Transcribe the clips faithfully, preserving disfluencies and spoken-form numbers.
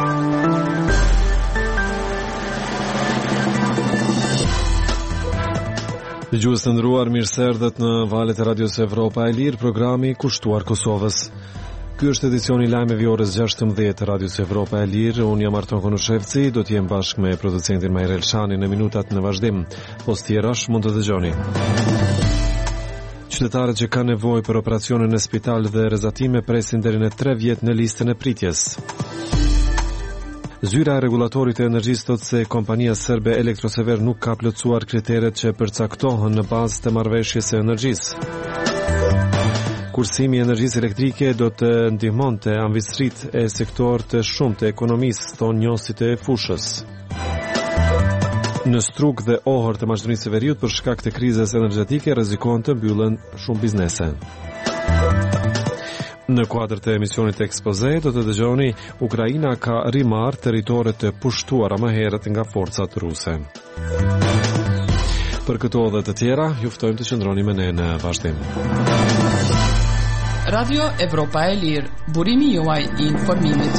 Dëgjues të nderuar, mirëserdhet në valët e Radios Evropa e Lirë, programi kushtuar Kosovës. Ky është edicioni i lajmeve orës gjashtëmbëdhjetë të Radios Evropa e Lirë. Unë jam Arton Konushevci, do të jem bashkë me producentin Majrel Shani në minutat në vazhdim. Post tjerash mund të dëgjoni. Qytetarët që kanë nevojë për operacione në spital dhe rrezatime presin deri në tre vjet në listën e pritjes. Zyra e rregullatorit të energjisë thotë se kompania serbe Elektrosever nuk ka plotësuar kriteret që përcaktohen në bazë të marrëveshjes së energjisë. Kursimi i energjisë elektrike do të ndihmonte ambicrit e sektorit të shumtë të ekonomisë, thonë njësit e fushës. Në Strug dhe Ohër të Maqedonisë së Veriut për shkak të krizës energjetike rrezikohen të mbyllen shumë biznese. Në kuadër të emisionit ekspoze do të dëgjoni Ukraina ka rimarrë territore të pushtuara më herët nga forcat ruse. Për këto dhe të tjera, ju ftojmë të qëndroni me ne në vazhdim. Radio Evropa e Lirë, burimi juaj i informimit.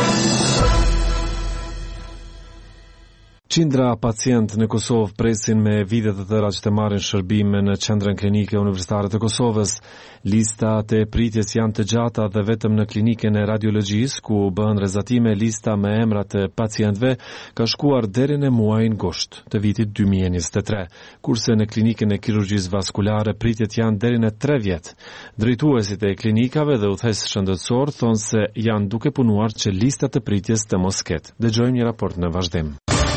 Qindra pacientë në Kosovë presin me vite të tëra që të marrin shërbime në qendrën klinike universitare të Kosovës. Lista të pritjes janë të gjata dhe vetëm në klinikën e radiologjisë, ku bëhen rrezatime, lista me emrat të pacientëve ka shkuar deri në muajin gusht të vitit dy mijë e njëzet e tre, kurse në klinikën e kirurgjisë vaskulare pritjet janë deri në tre vjet. Drejtuesit e klinikave dhe udhëheqës shëndetësor thonë se janë duke punuar që lista të pritjes të mos ketë. Dëgjojmë një raport në vazhdim.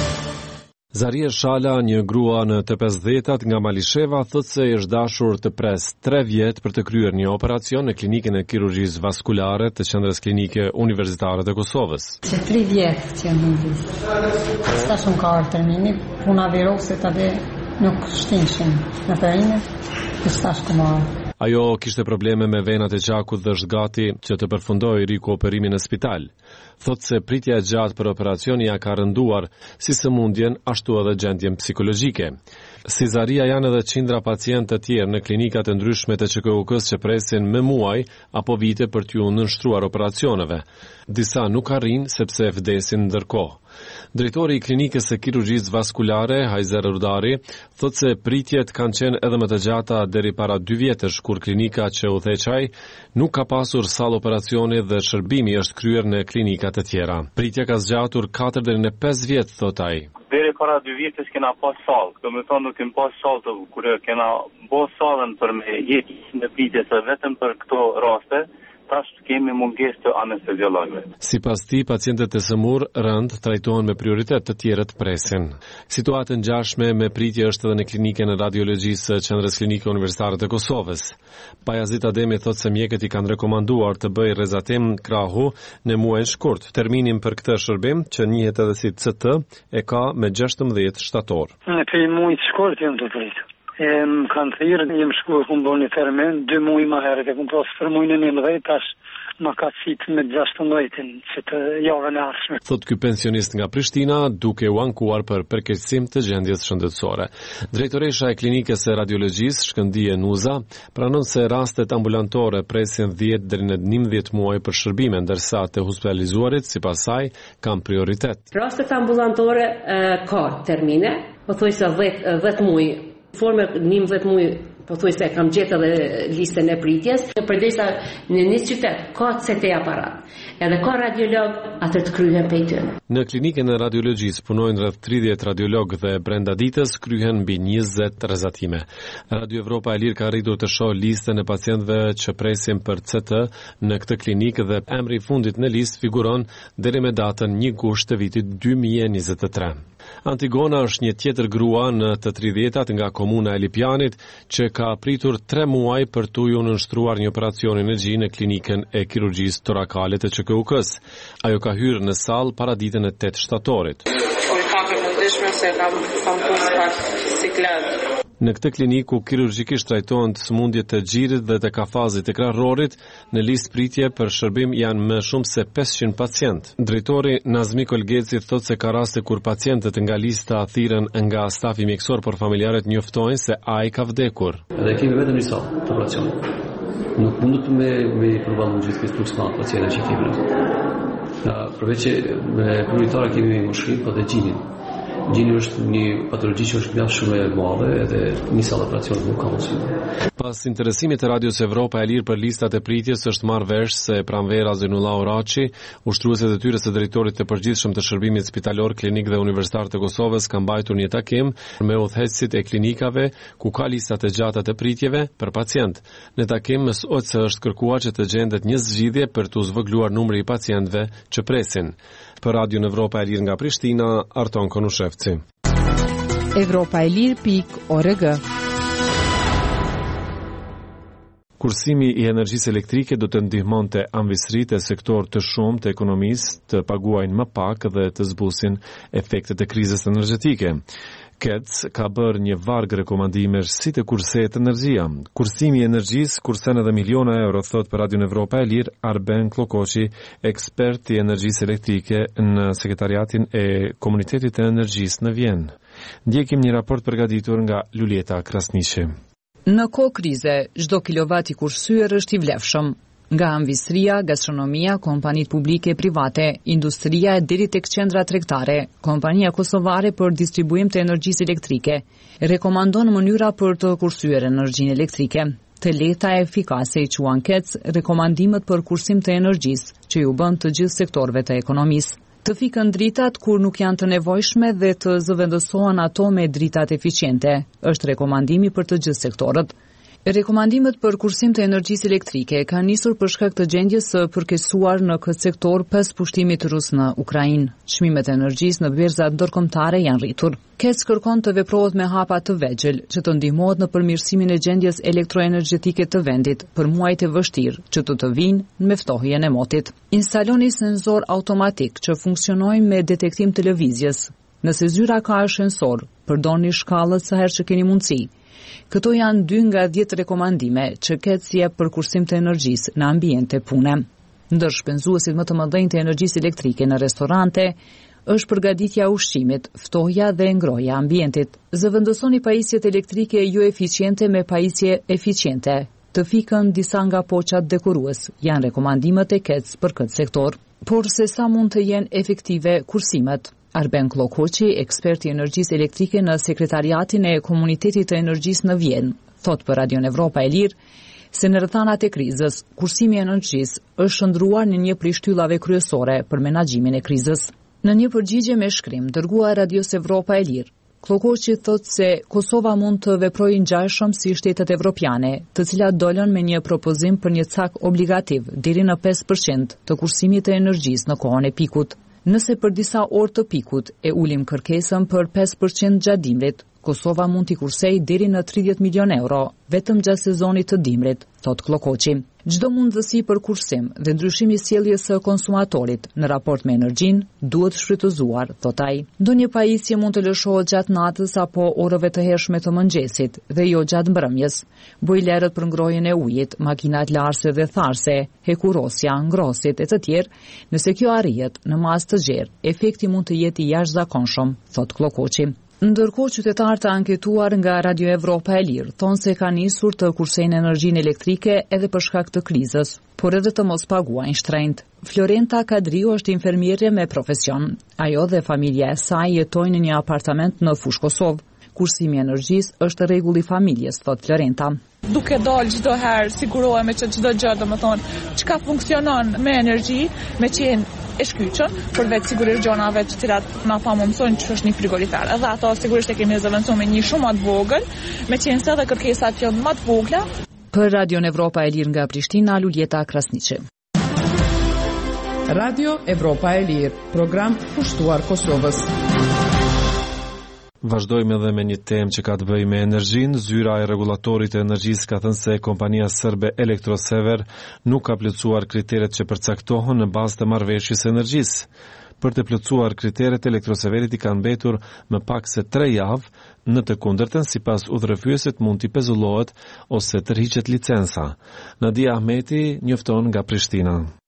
Zarie Shala, një grua në të pesëdhjetat nga Malisheva, thotë se është dashur të pres tre vjet për të kryer një operacion në klinikën e kirurgjisë vaskulare të qendrës klinike universitare të Kosovës. Që tri vjet që jam hindis. Sta shumë ka arë termini, puna viruset atë nuk shtinshin në perinë, të stash këmarë. Ajo kishte probleme me venat e gjakut dhe është gati që të përfundojë rikuoperimin në spital. Thotë se pritja e gjatë për operacion ja ka rënduar si sëmundjen ashtu edhe gjendjen psikologjike. Si Zaria janë edhe qindra pacientë të tjerë në klinikat e ndryshme të Q K U K-s që presin me muaj apo vite për t'ju nënshtruar operacioneve. Disa nuk arrin sepse vdesin ndërkohë. Drejtori i klinikës së kirurgjisë vaskulare, Hajzer Rudari, thotë se pritjet kanë qenë edhe më të gjata deri para dy vjetësh, kur klinika që udhëheqaj nuk ka pasur sallë operacioni dhe shërbimi është kryer në klinikat e tjera. Pritja ka zgjatur katër deri në pesë vjet, thotë ai. Deri para dy vjetësh kena pas sallë, do të thonë nuk kemi pas sallë të kur kena bë sallën për me jetë në pritje se vetëm për këto raste. Tash kemi mungesë të anesteziologëve. Sipas tij, pacientët e sëmur rënd trajtohen me prioritet, të tjerët presin. Situata e ngjashme me pritje është edhe në klinikën e radiologjisë së Qendrës Klinike Universitare të Kosovës. Pajazit Ademi thotë se mjekët i kanë rekomanduar të bëjë rrezatim krahu në muajin shkurt. Terminin për këtë shërbim, që njihet edhe si C T, e ka me gjashtëmbëdhjetë shtator. Në pe muajit shkurt jam të pritur. E më kanë thirë, jem shkuar ku më bo një termen, dy muaj ma herët e ku më posë për muajnë një mëdhej, tash ma ka citë me gjashtëmbëdhjetin që të javën e ardhshme. Thot ky pensionist nga Prishtina, duke u ankuar për përkeqësim të gjendjes shëndetësore. Drejtoresha e klinikës së radiologjisë Shkëndije Nuza pranon se rastet ambulantore presin dhjetë deri në njëmbëdhjetë muaj për shërbime, ndërsa të hospitalizuarit sipas saj kanë prioritet. Rastet ambulantore uh, ka termine, pothuajse dhjetë muaj. Forme njëmbëdhjetë muaj, po thuaj se kam gjetë edhe listën e pritjes. Përderisa në një qytet ka C T aparat, edhe ka radiolog, atë të kryhen pej tyre. Në klinikën e radiologjisë punojnë rreth tridhjetë radiolog dhe brenda ditës kryhen mbi njëzet rrezatime. Radio Evropa e Lirë ka arritur të shohë listën e pacientëve që presin për C T në këtë klinikë dhe emri i fundit në listë figuron deri me datën një gusht të vitit dy mijë e njëzet e tre. Antigona është një tjetër grua në të tridhjetat nga komuna e Lipjanit që ka pritur tre muaj për t'u nënshtruar një operacion energji në klinikën e kirurgjisë torakale të Q K U K-s. Ajo ka hyrë në sallë para ditën e tetë shtatorit. Në këtë klinikë ku kirurgjikisht trajtohen sëmundjet të xhirit dhe të kafazit të krahërorit, në listë pritje për shërbim janë më shumë se pesëqind pacientë. Drejtori Nazmi Kolgeci thotë se ka raste kur pacientët nga lista thirrën nga stafi mjekësor, por familjarët njoftojnë se ai ka vdekur. Edhe kemi vetëm një sallë të operacionit. Nuk mundet me me përballu gjithë këtë fluks të pacientëve që kemi. Përveç që me prioritare kemi mushkrim, po dhe gjinin. Gjini është një patologji që është mjaft shumë e madhe edhe nisë operacionet nuk ka mundësi. Pas interesimit të Radios Evropa e Lirë për listat e pritjes, është marrë vesh se pranvera Zenullah Oraçi, ushtruese e detyrës së drejtorit të përgjithshëm të shërbimit spitalor, klinik dhe universitar të Kosovës, ka mbajtur një takim me udhëheqësit e klinikave ku ka listat e gjata të pritjeve për pacient. Në takim mësohet se është kërkuar që të gjendet një zgjidhje për të zvogëluar numri i pacientëve që presin. Për Radion Evropa e Lirë nga Prishtina, Arton Konushevci. Evropa e Lirë pik org. Kursimi i energjisë elektrike do të ndihmonte anvisritë e sektor të shumë të ekonomisë të paguajnë më pak dhe të zbusin efektet e krizës energjetike. K E C ka bërë një varg rekomandimesh si të kursehet energjia. Kursimi i energjisë kursen edhe miliona euro, thot për Radion Evropa e Lirë Arben Klokoçi, ekspert i energjisë elektrike në sekretariatin e Komunitetit të Energjisë në Vjenë. Ndjekim një raport përgatitur nga Lulieta Krasniqi. Në kohë krize, çdo kilovat i kursyer është i vlefshëm. Nga anvisria, gastronomia, kompanitë publike e private, industria e deri tek qendra tregtare, kompania kosovare për distribuim të energjisë elektrike rekomandon mënyra për të kursyer energjinë elektrike. Të lehta e efikase i quan K E C rekomandimet për kursim të energjisë, që ju bën të gjithë sektorëve të ekonomisë. Të fikën dritat kur nuk janë të nevojshme dhe të zëvendësohen ato me dritat eficiente, është rekomandimi për të gjithë sektorët. Rekomandimet për kursim të energjisë elektrike kanë nisur për shkak të gjendjes së përkeqësuar në këtë sektor pas pushtimit rus në Ukrainë. Çmimet e energjisë në berzat ndërkombëtare janë rritur. K E C kërkon të veprohet me hapa të vegjël që të ndihmohet në përmirësimin e gjendjes elektroenergjetike të vendit për muajt e vështirë që të të vinë në meftohjen e motit. Instaloni sensor automatik që funksionojnë me detektim të lëvizjes. Nëse zyra ka ashensor, përdorni shkallët sa herë që keni mundësi. Këto janë dy nga dhjetë rekomandime që K E C jep për kursim të energjisë në ambiente pune. Ndër shpenzuesit më të mëdhenj të energjisë elektrike në restorante është përgatitja e ushqimit, ftohja dhe ngrohja e ambientit. Zëvendësoni pajisjet elektrike jo eficiente me pajisje eficiente. Të fikën disa nga poçat dekorues janë rekomandimet e K E C për këtë sektor. Por se sa mund të jenë efektive kursimet? Arben Klokoçi, ekspert i energjisë elektrike në sekretariatin e Komunitetit të Energjisë në Vjenë, thot për Radion Evropa e Lirë se në rrethanat e krizës, kursimi i energjisë është shndruar në një prej shtyllave kryesore për menaxhimin e krizës. Në një përgjigje me shkrim dërguar Radios Evropa e Lirë, Klokoçi thot se Kosova mund të veprojë ngjashëm si shtetet evropiane, të cilat dolën me një propozim për një cak obligativ deri në pesë përqind të kursimit të energjisë në kohën e pikut. Nëse për disa orë të pikut e ulim kërkesën për pesë përqind gjatë dimrit, Kosova mund t'i kursej deri në tridhjetë milion euro vetëm gjatë sezonit të dimrit, thot Klokoçi. Çdo mundësi për kursim dhe ndryshimi i sjelljes së konsumatorit në raport me energjinë duhet shfrytëzuar, thot ai. Ndonjë pajisje mund të lëshohet gjatë natës apo orëve të hershme të mëngjesit dhe jo gjatë mbrëmjes. Bojlerët për ngrohjen e ujit, makinat larse dhe tharse, hekurosja, ngrosit e të tjerë, nëse kjo arrihet në masë të gjerë, efekti mund të jetë i jashtëzakonshëm, thot Klokoçi. Ndërkohë qytetarë të anketuar nga Radio Evropa e Lirë thonë se ka nisur të kursejnë energjinë elektrike edhe për shkak të krizës, por edhe të mos paguajnë shtrenjtë. Florenta Kadriu është infermierje me profesion. Ajo dhe familja e saj jetojnë në një apartament në Fushë Kosovë. Kursimi i energjisë është rregull i familjes, thot Florenta. Duke dalë çdo herë sigurohemi që çdo gjë, domethënë, çka funksionon me energji, me qenë e shkyqur, përveç sigurisht gjonave të cilat na pa më mësojnë që është një frigorifer. Edhe ato sigurisht e kemi zëvendësuar me një shumë më të vogël, me qenë se edhe kërkesat janë më të vogla. Për Radion Evropa e Lirë nga Prishtina, Lulieta Krasniqi. Radio Evropa e Lirë, program pushtuar Kosovës. Vazhdojmë edhe me një temë që ka të bëjë me energjinë. Zyra e rregullatorit të energjisë ka thënë se kompania serbe Elektrosever nuk ka plotësuar kriteret që përcaktohen në bazë të marrëveshjes së energjisë. Për të plotësuar kriteret, Elektroseverit i kanë mbetur më pak se tre javë, në të kundërtën, sipas udhërrëfyesit mund t'i pezullohet ose tërhiqet licenca. Nadia Ahmeti njofton nga Prishtina.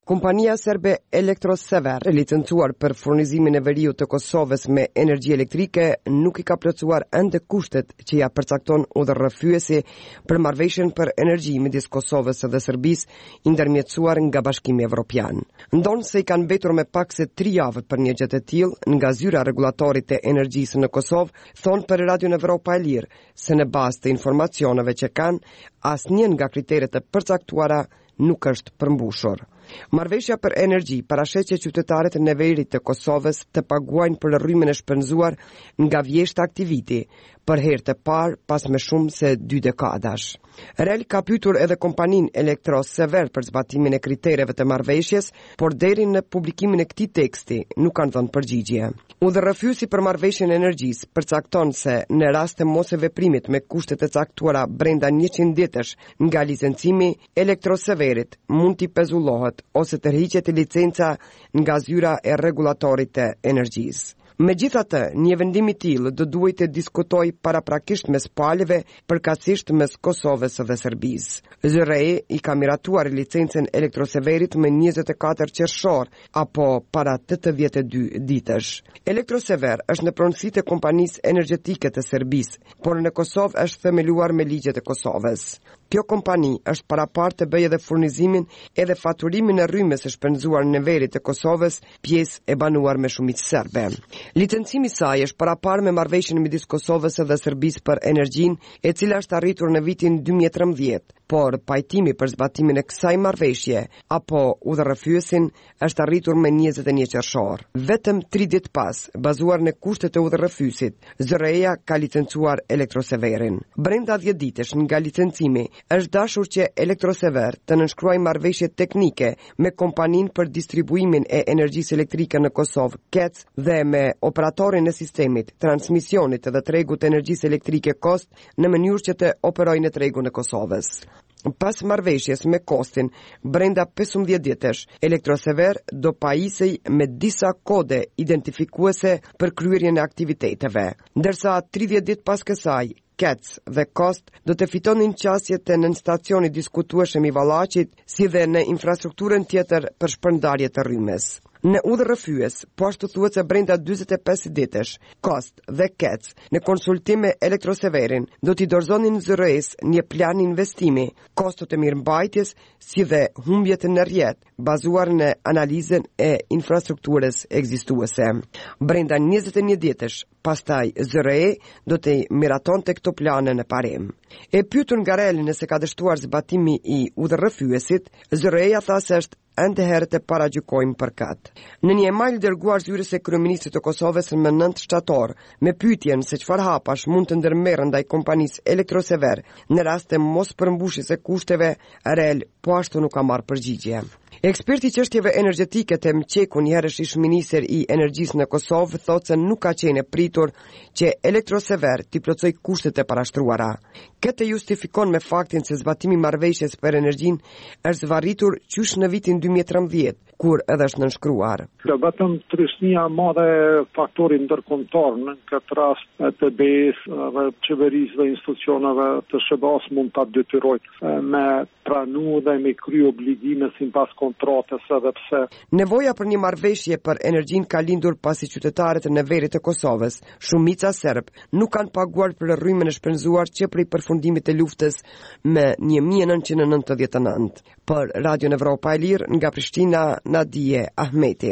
Kompania serbe Elektrosever, licencuar për furnizimin e veriut të Kosovës me energji elektrike, nuk i ka plotësuar ende kushtet që ja përcakton udhërrëfyesi për marrëveshjen për energji midis Kosovës dhe Serbisë, i ndërmjetësuar nga Bashkimi Evropian. Ndonë se i kanë mbetur me pak se tri javë për një gjë të tillë nga zyra rregullatorit të energjisë në Kosovë, thonë për Radion Evropa e Lirë se në bazë të informacioneve që kanë, asnjë nga kriteret e përcaktuara nuk është përmbushur. Marrëveshja për energji parashet që qytetarët e neverit të Kosovës të paguajnë për rrymë e shpenzuar nga vjeshta aktiviti, për herë të parë pas më shumë se dy dekadash. Rel ka pyetur edhe kompaninë Elektrosever për zbatimin e kritereve të marrëveshjes, por deri në publikimin e këtij teksti nuk kanë dhënë përgjigje. Udhërrëfyesi për marrëveshjen e energjisë përcakton se në rast të mos e veprimit me kushte të caktuara brenda njëqind ditësh nga licencimi, Elektroseverit mund t'i pezullohet ose tërhiqet licenca nga zyra e rregullatorit të energjisë. Megjithatë, një vendim i tillë do duhet të diskutojë paraprakisht mes palëve, përkatësisht mes Kosovës dhe Serbisë. Z R E i ka miratuar licencën Elektroseverit me njëzet e katër qershor apo para tetëdhjetë e dy ditësh. Elektrosever është në pronësitë e kompanisë energjetike të Serbisë, por në Kosovë është themeluar me ligjet e Kosovës. Kjo kompani është parapartë të bëjë edhe furnizimin edhe faturimin e rrymës së shpenzuar në neverit të Kosovës, pjesë e banuar me shumicë serbe. Licencimi i saj është paraparë me marrëveshjen midis Kosovës dhe Serbisë për energjinë, e cila është arritur në vitin dy mijë e trembëdhjetë, por pajtimi për zbatimin e kësaj marrëveshje apo udhërrëfyesin është arritur me njëzet e një qershor. Vetëm tri ditë pas, bazuar në kushtet e udhërrëfyesit, Z R E-ja ka licencuar Elektroseverin. Brenda dhjetë ditësh nga licencimi, është dashur që Elektrosever të nënshkruajë marrëveshje teknike me kompaninë për distribuimin e energjisë elektrike në Kosovë, K E C, dhe me operatorin e sistemit, transmisionit dhe tregut të energjisë elektrike Kost në mënyrë që të operojë në tregun e Kosovës. Pas marrëveshjes me Kostin, brenda pesëmbëdhjetë ditësh, Elektrosever do pajisej me disa kode identifikuese për kryerjen e aktiviteteve, ndërsa tridhjetë ditë pas kësaj, K E C dhe Kost do të fitonin qasjet në stacionin diskutueshëm i Vallaqit, si dhe në infrastrukturën tjetër për shpërndarje të rrymës. Në udhërrëfyes, po ashtu thuhet se brenda dyzet e pesë ditësh, Kost dhe K E C në konsultim me Elektroseverin do t'i dorëzonin Z R E-s një plan investimi, kostot e mirëmbajtjes, si dhe humbjet në rrjet, bazuar në analizën e infrastrukturës ekzistuese. Brenda njëzet e një ditësh, pastaj Z R E do të miratonte këto plane në parim. E pyetur nga Rel nëse ka dështuar zbatimi i udhërrëfyesit, Z R E-ja tha se është ende herë të paragjykojmë për kat. Në një email dërguar zyrës së kryeministrit të Kosovës më nëntë shtator, me pyetjen se çfarë hapash mund të ndërmerren ndaj kompanisë Elektrosever në rast të mos përmbushjes së kushteve, Rel po ashtu nuk ka marrë përgjigje. Eksperti i çështjeve energjetike të Mqeku, një herësh ish ministër i energjisë në Kosovë, thotë se nuk ka qenë e pritur që Elektrosever t'i plotësoj kushtet e parashtruara. Këtë justifikon me faktin se zbatimi i marrëveshjes për energjinë është zvarritur qysh në vitin dy mijë e trembëdhjetë, kur edhe është nënshkruar. Vetëm trishnia e madhe e faktorit ndërkombëtar në këtë rast të B E-s dhe qeverisë dhe institucioneve të S B A-s mund ta detyrojë me pranu dhe me kry obligime sipas kontratës, edhe pse nevoja për një marrëveshje për energjinë ka lindur pasi qytetarët e neverit të Kosovës, shumica serb, nuk kanë paguar për rrymën e shpenzuar që prej përfundimit të luftës me një mijë e nëntëqind e nëntëdhjetë e nëntë. Për Radion Evropa e Lirë, nga Prishtina, Nadije Ahmeti.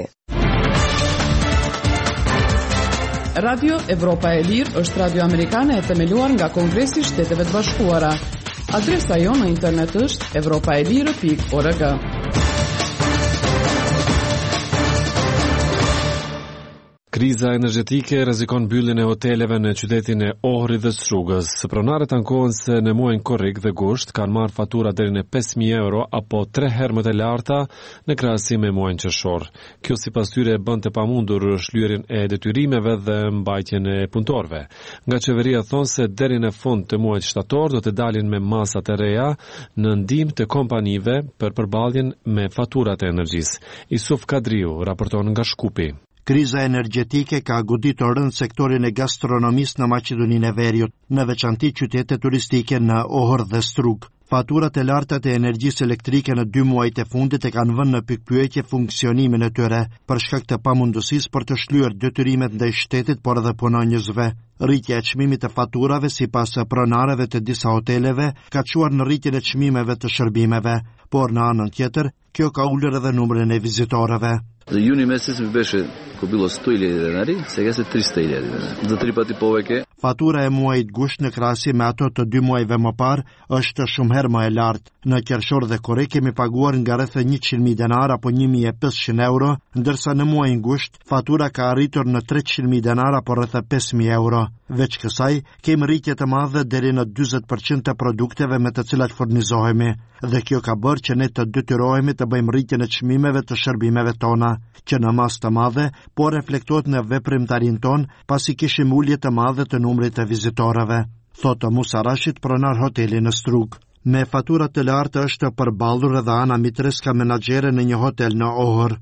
Radio Evropa e Lirë është radio amerikane e themeluar nga Kongresi i Shteteve të Bashkuara. Adresa jonë në internet është evropaelire pikë org. Kriza energjetike rrezikon mbylljen e hoteleve në qytetin e Ohrit dhe Strugës. Pronarët ankohen se në muajin korrik dhe gusht kanë marrë fatura deri në pesë mijë euro apo tre herë më të larta në krahasim me muajin qershor. Kjo sipas tyre bën të pamundur shlyerjen e detyrimeve dhe mbajtjen e punëtorëve. Nga qeveria thonë se deri në fund të muajit shtator do të dalin me masat e reja në ndihmë të kompanive për përballjen me faturat e energjisë. Isuf Kadriu raporton nga Shkupi. Kriza energjetike ka goditur rënd sektorin e gastronomisë në Maqedoninë e Veriut, në veçanti qytete turistike në Ohër dhe Strugë. Faturat e larta të energjisë elektrike në dy muajt e fundit e kanë vënë në pikpyetje funksionimin e tyre për shkak të pamundësisë për të shlyer detyrimet ndaj shtetit por edhe punonjësve. Rritja e çmimit të faturave sipas pronarëve të disa hoteleve ka çuar në rritjen e çmimeve të shërbimeve, por në anën tjetër, kjo ka ulur edhe numrin e vizitorëve. За юни месец ми беше, ако било сто хиляди денари, сега се триста хиляди денари. За три пъти повече. Fatura e muajit gusht në krahasim me ato të dy muajve më parë është shumë herë më e lartë. Në qershor dhe korrik kemi paguar nga rreth njëqind mijë denar apo një mijë e pesëqind euro, ndërsa në muajin gusht fatura ka arritur në treqind mijë denar apo rreth pesë mijë euro. Veç kësaj, kemi rritje të madhe deri në dyzet përqind të produkteve me të cilat furnizohemi, dhe kjo ka bërë që ne të detyrohemi të bëjmë rritjen e çmimeve të shërbimeve tona, që në mas të madhe, po reflektohet në veprimtarin ton, pasi kishim ulje të madhe të numrit të vizitorëve, thotë Musa Rashid, pronar hoteli në Strug. Me faturat të lartë është përballur edhe Ana Mitreska, menaxhere në një hotel në Ohër.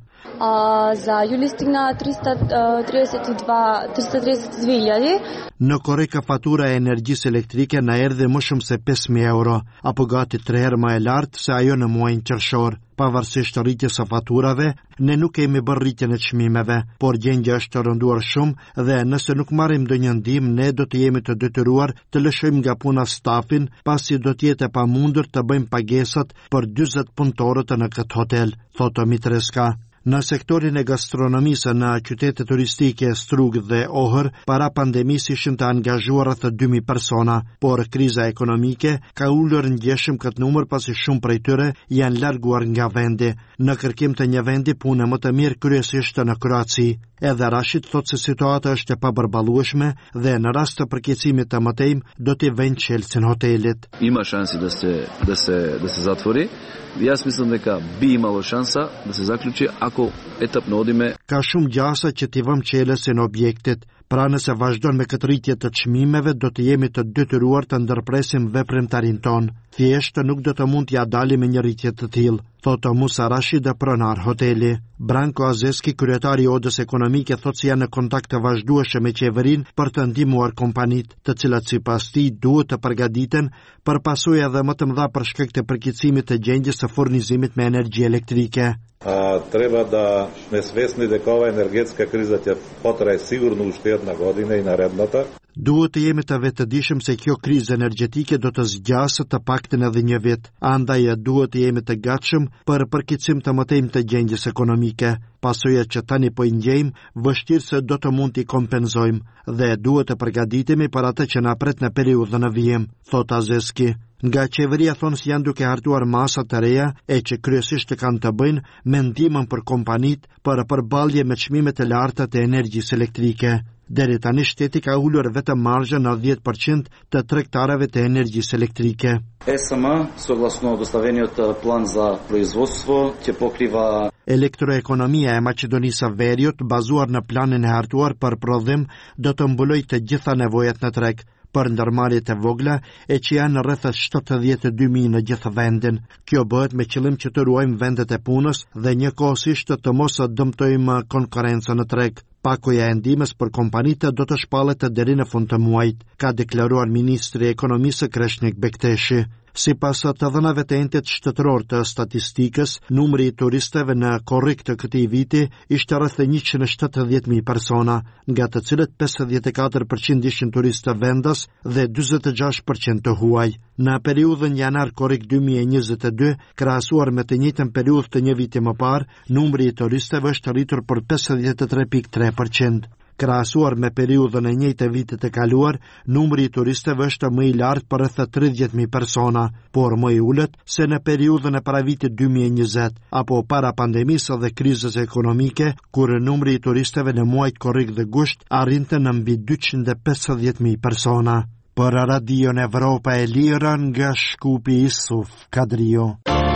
А, за юли стигна триста тридесет и два хиляди. Në Korrika fatura e energjisë elektrike na erdhi më shumë se pesë mijë euro, apo gati tre herë më e lartë se ajo në muajin qershor. Pavarësisht rritjes së faturave, ne nuk kemi bërë rritjen e çmimeve, por gjendja është rënduar shumë dhe nëse nuk marrim ndonjë ndihmë, ne do të jemi të detyruar të lëshojmë nga puna stafin, pasi do të jetë e pamundur të bëjmë pagesat për dyzet punëtorët në këtë hotel, thotë Mitreska. Në sektorin e gastronomisë në qytetet turistike Strug dhe Ohër, para pandemisë ishin të angazhuar rreth dy mijë persona, por kriza ekonomike ka ulur ndjeshëm këtë numër pasi shumë prej tyre janë larguar nga vendi, në kërkim të një vendi pune më të mirë, kryesisht në Kroaci. Edhe Rashid thotë se situata është e pabarballueshme dhe në rast të përkeqësimit të mëtejmë do t'i vënë çelësin hotelit. Има шанси да се да се да се затвори. Јас мислам дека би имало шанса да се заклучи ако етапно одиме. Ka shumë gjasa që t'i vëmë çelësin objektit. Pra nëse vazhdon me këtë rritje të çmimeve, do të jemi të detyruar të ndërpresim veprimtarin ton. Thjesht nuk do të mund t'ja dalim me një rritje të tillë, thotë Musa Rashid, pronar hoteli. Branko Azeski, kryetari i Odës Ekonomike, thotë se janë në kontakt të vazhdueshëm me qeverinë për të ndihmuar kompanitë, të cilat sipas tij duhet të përgatiten për pasojë edhe më të mëdha për shkak të përkeqësimit të gjendjes së furnizimit me energji elektrike. А, треба да сме свесни дека ова енергетска криза ќе потрае сигурно уште една година и наредната. Duhet të jemi të vetëdijshëm se kjo krizë energjetike do të zgjasë të paktën edhe një vit, andaj duhet të jemi të gatshëm për përkeqësim të mëtejmë të gjendjes ekonomike. Pasojat që tani po i ndjejmë, vështirë se do të mund t'i kompenzojmë dhe duhet të përgatitemi për atë që na pret në periudhën e vijim, thot Azeski. Nga qeveria thonë se janë duke hartuar masa të reja e që kryesisht kanë të bëjnë me ndihmën për kompanitë për përballje me çmimet e larta të energjisë elektrike. Deri tani shteti ka ulur vetëm marzhën në dhjetë përqind të tregtarëve të energjisë elektrike. Е С М, согласно доставениот план за производство, ќе покрива Elektroekonomia e Maqedonisë së Veriut, bazuar në planin e hartuar për prodhim, do të mbulojë të gjitha nevojat në treg për ndërmarrjet e vogla e që janë rreth shtatëdhjetë e dy mijë në gjithë vendin. Kjo bëhet me qëllim që të ruajmë vendet e punës dhe njëkohësisht të mos dëmtojmë konkurrencën në treg. Pakoja e ndihmës për kompanitë do të shpallet deri në fund të muajit, ka deklaruar ministri i ekonomisë Kreshnik Bekteshi. Sipas të dhënave të entit shtetëror të statistikës, numri i turistëve në korrik të këtij viti ishte rreth njëqind e shtatëdhjetë mijë persona, nga të cilët pesëdhjetë e katër përqind ishin turistë vendas dhe dyzet e gjashtë përqind të huaj. Në periudhën janar-korrik dy mijë e njëzet e dy, krahasuar me të njëjtën periudhë të një viti më parë, numri i turistëve është rritur për pesëdhjetë e tre pikë tre përqind. Krahasuar me periudhën e njëjtë të vitit të kaluar, numri i turistëve është më i lartë për rreth tridhjetë mijë persona, por më i ulët se në periudhën e paravitit dy mijë e njëzet, apo para pandemisë dhe krizës ekonomike, kur numri i turistëve në muajt korrik dhe gusht arrinte në mbi dyqind e pesëdhjetë mijë persona. Për Radion Evropa e Lirë, nga Shkupi, Isuf Kadrio.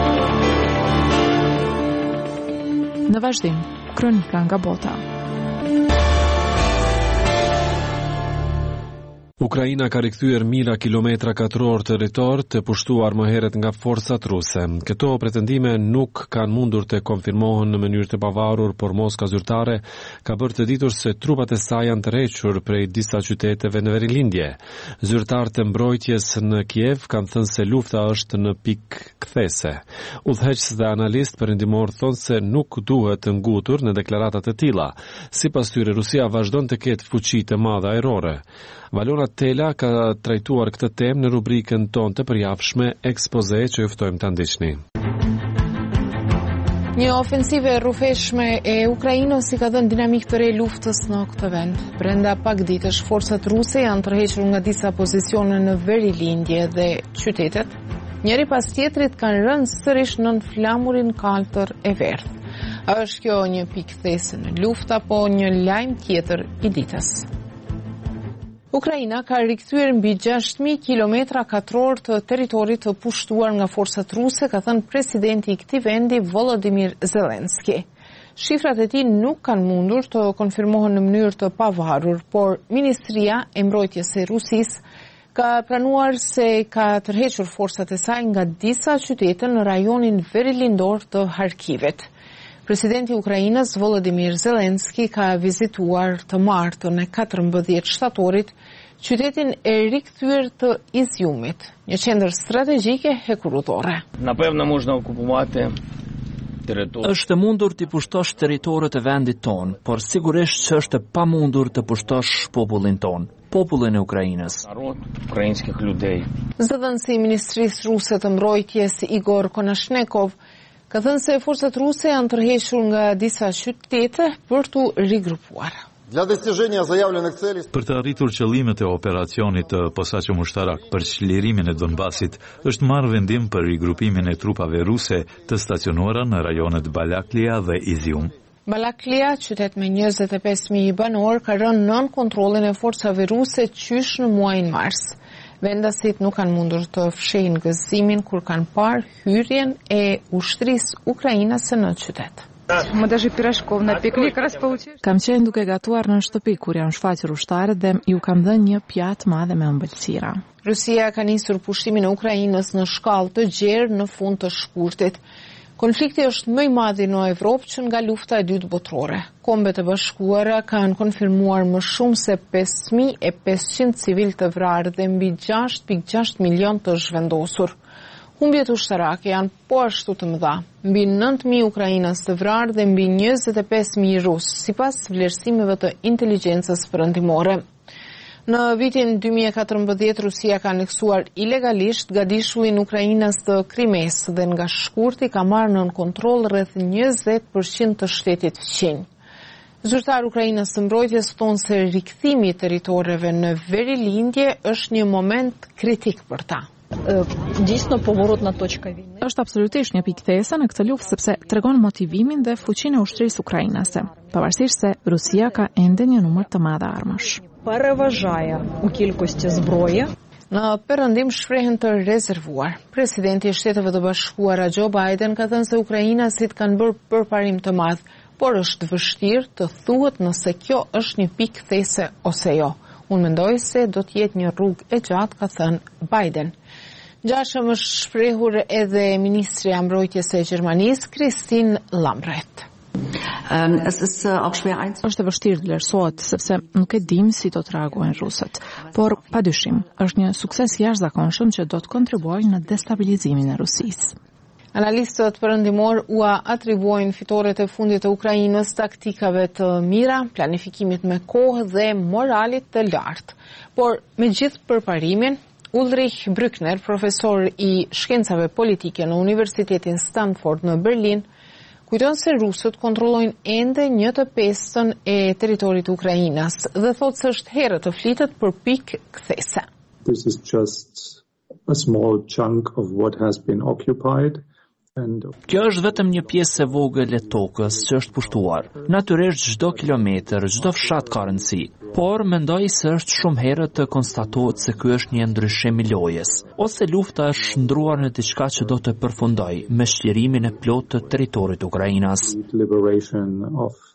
Në vazhdim, kronika nga bota. Ukraina ka rikthyer mijëra kilometra katror territor të pushtuar më herët nga forcat ruse. Këto pretendime nuk kanë mundur të konfirmohen në mënyrë të pavarur, por Moska zyrtare ka bërë të ditur se trupat e saj janë tërhequr prej disa qyteteve në verilindje. Zyrtarët e mbrojtjes në Kiev kanë thënë se lufta është në pikë kthese. Udhëheqës dhe analist perëndimor thonë se nuk duhet të ngutur në deklarata të tilla. Sipas tyre, Rusia vazhdon të ketë fuqi të madhe ajrore. Valona Tela ka trajtuar këtë temë në rubrikën tonë të përjavshme Ekspoze që ju ftojmë ta ndiqni. Një ofensive rrufeshme e Ukrainës i ka dhënë dinamik të re luftës në këtë vend. Brenda pak ditësh, forcat ruse janë tërhequr nga disa pozicione në verilindje dhe qytetet. Njëri pas tjetrit kanë rënë sërish nën flamurin kaltër e verdh. A është kjo një pikë kthese në luftë apo një lajm tjetër i ditës? Ukraina ka rikthyer mbi gjashtë mijë kilometra katror të territorit të pushtuar nga forcat ruse, ka thënë presidenti i këtij vendi Volodymyr Zelensky. Shifrat e tij nuk kanë mundur të konfirmohen në mënyrë të pavarur, por Ministria e Mbrojtjes së Rusisë ka pranuar se ka tërhequr forcat e saj nga disa qytete në rajonin verilindor të Harkivit. Presidenti i Ukrainës Volodymyr Zelensky ka vizituar të martën e katërmbëdhjetë shtatorit qytetin e rikthyer të Iziumit, një qendër strategjike hekurudore. Напевно, можна окупувати територію. Është mundur të pushtosh territorët e vendit ton, por sigurisht që është pa mundur të pushtosh popullin ton, popullin e Ukrainës. Народ українських людей. Zëdhënësi i Ministrisë Ruse të Mbrojtjes Igor Konashnikov ka thënë se forcat ruse janë tërhequr nga disa qytete për t'u rigrupuar. Për të arritur qëllimet e operacionit të posaçëm ushtarak për çlirimin e Donbasit, është marrë vendim për rigrupimin e trupave ruse të stacionuara në rajonet Balaklia dhe Izium. Balaklia, qytet me njëzet e pesë mijë banor, ka rënë nën kontrollin e forcave ruse qysh në muajin mars. Vendasit nuk kanë mundur të fshehin gëzimin kur kanë parë hyrjen e ushtrisë ukrainase në qytet. Kam qenë duke gatuar në shtëpi kur janë shfaqur ushtarët dhe ju kam dhënë një pjatë madhe me ëmbëlsira. Rusia ka nisur pushtimin e Ukrainës në shkallë të gjerë në fund të shkurtit. Konflikti është më i madh në Evropë që nga lufta e dytë botërore. Kombet e Bashkuara kanë konfirmuar më shumë se pesë mijë e pesëqind civil të vrarë dhe mbi gjashtë pikë gjashtë milion të zhvendosur. Humbjet ushtarake janë po ashtu të mëdha, mbi nëntë mijë ukrainas të vrarë dhe mbi njëzet e pesë mijë rusë, sipas vlerësimeve të inteligjencës perëndimore. Në vitin dy mijë e katërmbëdhjetë, Rusia ka aneksuar ilegalisht gadishullin Ukrainas të Krimes dhe nga shkurti ka marrë nën kontroll rreth njëzet përqind të shtetit fqinj. Zyrtar Ukrainës së Mbrojtjes thonë se rikthimi i territoreve në verilindje është një moment kritik për ta. Është absolutisht një pikë kthese në këtë luftë sepse tregon motivimin dhe fuqinë e ushtrisë ukrainase, pavarësisht se Rusia ka ende një numër të madh armësh. Переважає у кількості зброї. Në perëndim shprehen të rezervuar. Presidenti i Shteteve të Bashkuara Joe Biden ka thënë se ukrainasit kanë bërë përparim të madh, por është vështirë të thuhet nëse kjo është një pikë kthese ose jo. Unë mendoj se do të jetë një rrugë e gjatë, ka thënë Biden. Gjashëm është shprehur edhe ministrja e mbrojtjes e Gjermanisë, Christine Lambrecht. Është e vështirë të vlerësohet sepse nuk e dim si do të reagojnë rusët, por padyshim është një sukses jashtëzakonshëm që do të kontribuojë në destabilizimin e Rusisë. Analistët perëndimor u atribuojnë fitoret e fundit të Ukrainës taktikave të mira, planifikimit me kohë dhe moralit të lartë. Por me gjithë përparimin, Ulrich Brückner, profesor i shkencave politike në Universitetin Stanford në Berlin, kujton se rusët kontrollojnë ende një të pestën e territorit të Ukrainas dhe thotë se është herë të flitet për pikë kthese. This is just a small chunk of what has been occupied. Kjo është vetëm një pjesë e vogël e tokës që është pushtuar. Natyrisht çdo kilometër, çdo fshat ka rëndësi, por mendoj se është shumë herë të konstatohet se ky është një ndryshim i lojës, ose lufta është shndruar në diçka që do të përfundojë me shlirimin e plotë të territorit të Ukrainës. Liberation of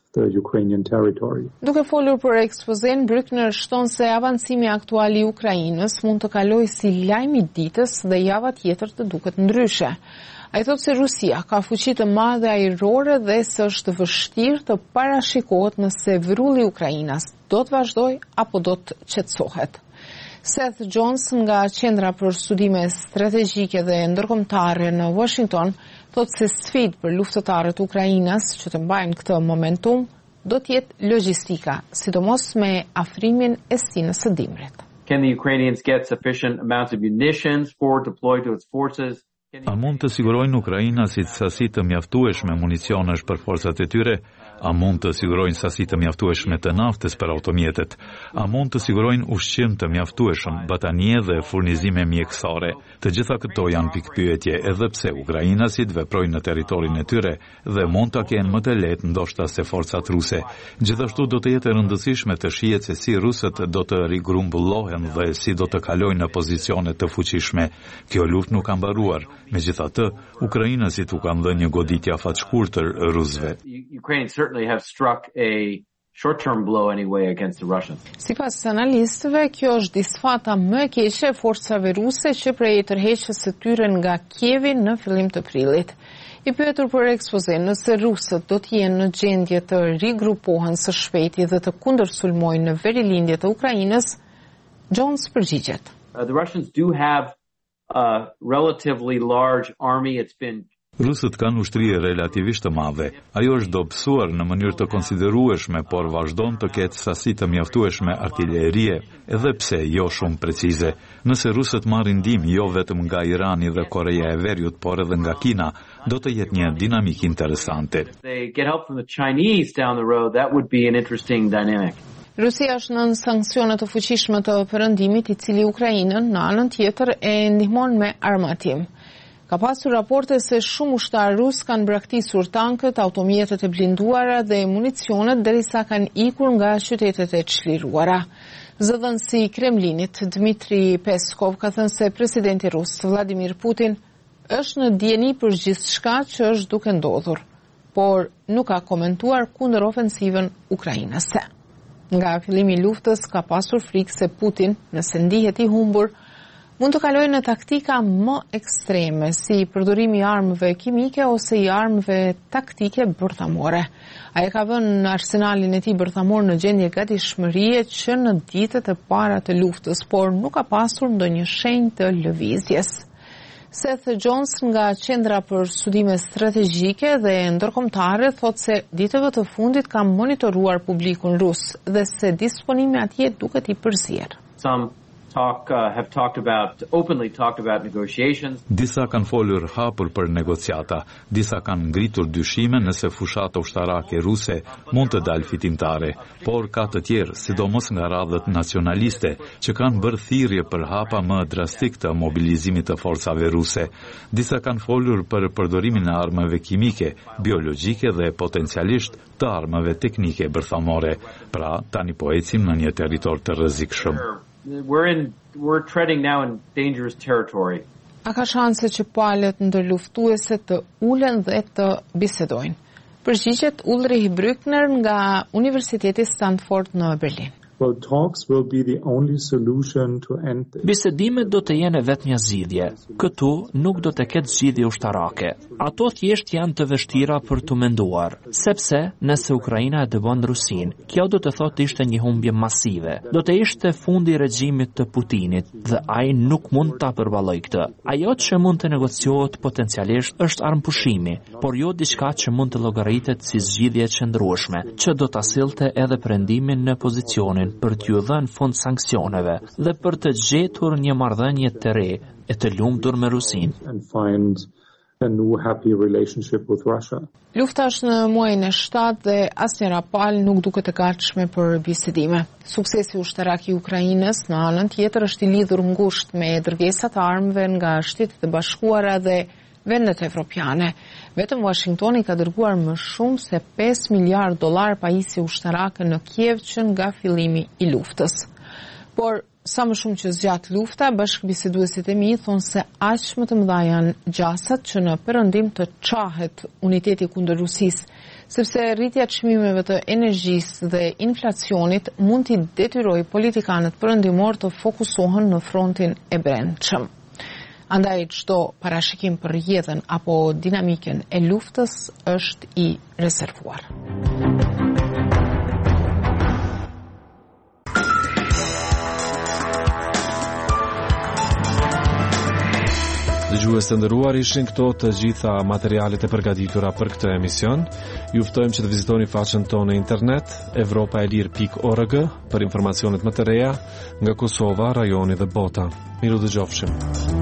the Ukrainian territory. Duke folur për ekspozen, Brückner shton se avancimi aktual i Ukrainës mund të kalojë si lajm i ditës dhe java tjetër të duket ndryshe. Ai thotë se Rusia ka fuqi të madhe ajrore dhe se është vështirë të parashikohet nëse vrulli i Ukrainës do të vazhdojë apo do të qetësohet. Seth Johnson nga Qendra për Studime Strategjike dhe Ndërkombëtare në Washington thotë se sfidë për luftëtarët e Ukrainës që të mbajnë këtë momentum do të jetë logjistika, sidomos me afrimin e sinës së dimrit. Can the Ukrainians get sufficient amounts of munitions for deploy to its forces? A mund të sigurojnë ukrainasit sasi të mjaftueshme municionesh për forcat e tyre? A mund të sigurojnë sasi të mjaftueshme të naftës për automjetet? A mund të sigurojnë ushqim të mjaftueshëm, batanie dhe furnizime mjekësare? Të gjitha këto janë pikpyetje, edhe pse ukrainasit veprojnë në territorin e tyre dhe mund ta kenë më të lehtë ndoshta se forcat ruse. Gjithashtu do të jetë e rëndësishme të shihet se si rusët do të rigrumbullohen dhe si do të kalojnë në pozicione të fuqishme. Kjo luftë nuk ka mbaruar. Megjithatë, ukrainasit u kanë dhënë një goditje afatshkurtër rusëve. Ukraine certainly have struck a short-term blow anyway against the Russians. Sipas analistëve, kjo është disfata më e keqe e forcave ruse që prej tërheqjes së tyre nga Kievi në fillim të prillit. I pyetur për ekspozen nëse rusët do të jenë në gjendje të rigrupohen së shpejti dhe të kundërsulmojnë në verilindje të Ukrainës, Jones përgjigjet. Uh, the Russians do have a relatively large army. It's been Rusët kanë ushtrie relativisht të madhe. Ajo është dobësuar në mënyrë të konsiderueshme, por vazhdon të ketë sasi të mjaftueshme artillerie, edhe pse jo shumë precize. Nëse rusët marrin ndihmë jo vetëm nga Irani dhe Koreja e Veriut, por edhe nga Kina, do të jetë një dinamik interesante. They get help from the Chinese down the road. That would be an interesting dynamic. Rusia është nën sanksione të fuqishme të perëndimit, i cili Ukrainën në anën tjetër e ndihmon me armatim. Ka pasur raporte se shumë ushtarë rusë kanë braktisur tankët, automjetet e blinduara dhe municionet derisa kanë ikur nga qytetet e çliruara. Zëdhënësi i Kremlinit, Dmitri Peskov, ka thënë se presidenti rus Vladimir Putin është në dieni për gjithçka që është duke ndodhur, por nuk ka komentuar kundër ofensivën ukrainase. Nga fillimi i luftës ka pasur frikë se Putin, nëse ndihet i humbur, mund të kalojë në taktika më ekstreme, si përdorimi i armëve kimike ose i armëve taktike bërthamore. Ai ka vënë arsenalin e tij bërthamor në gjendje gatishmërie që në ditët e para të luftës, por nuk ka pasur ndonjë shenjë të lëvizjes. Seth Johnson nga Qendra për Studime Strategjike dhe Ndërkombëtare thotë se ditëve të fundit ka monitoruar publikun rus dhe se disponimi atje duket i përzier. Some talk uh, have talked about openly talked about negotiations. Disa kanë folur hapur për negociata, disa kanë ngritur dyshime nëse fushata ushtarake ruse mund të dalë fitimtare, por ka të tjerë, sidomos nga radhët nacionaliste, që kanë bërë thirrje për hapa më drastik të mobilizimit të forcave ruse. Disa kanë folur për përdorimin e armëve kimike, biologjike dhe potencialisht të armëve teknike bërthamore. Pra, tani po ecim në një territor të rrezikshëm. We're in we're treading now in dangerous territory. A ka shanse që palët ndërluftuese të ulen dhe të bisedojnë? Përgjigjet Ulrich Brückner nga Universiteti Stanford në Berlin. Well, talks will be the only solution to end this. Bisedimet do të jenë vetëm një zgjidhje. Këtu nuk do të ketë zgjidhje ushtarake. Ato thjesht janë të vështira për të menduar, sepse nëse Ukraina e dëbon Rusin, kjo do të thotë ishte një humbje masive. Do të ishte fundi i regjimit të Putinit dhe ai nuk mund ta përballojë këtë. Ajo që mund të negociohet potencialisht është armëpushimi, por jo diçka që mund të llogaritet si zgjidhje qëndrueshme, që do ta sillte edhe perëndimin në pozicionin për t'ju dhënë fund sanksioneve dhe për të gjetur një marrëdhënie të re e të lumtur me Rusin. A new happy relationship with Russia. Lufta është në muajin e shtatë dhe asnjë rapal nuk duket e gatshme për bisedime. Suksesi ushtarak i Ukrainës në anën tjetër është i lidhur ngushtë me dërgesat e armëve nga Shtetet e Bashkuara dhe vendet evropiane. Vetëm Washingtoni ka dërguar më shumë se pesë miliardë dollar pajisje ushtarake në Kiev që nga fillimi i luftës. Por sa më shumë që zgjat lufta, bashkëbiseduesit e mi thonë se aq më të mëdha janë gjasat që në perëndim të çahet uniteti kundër Rusisë, sepse rritja e çmimeve të energjisë dhe inflacionit mund t'i detyrojë politikanët perëndimor të fokusohen në frontin e brendshëm. Andaj çdo parashikim për rrjedhën apo dinamiken e luftës është i rezervuar. Dëgjues të nderuar, ishin këto të gjitha materialet e përgatitura për këtë emision. Ju ftojmë që të vizitoni faqen tonë në internet europa e lir pikë org për informacionet më të reja nga Kosova, rajoni dhe bota. Miru dëgjofshim.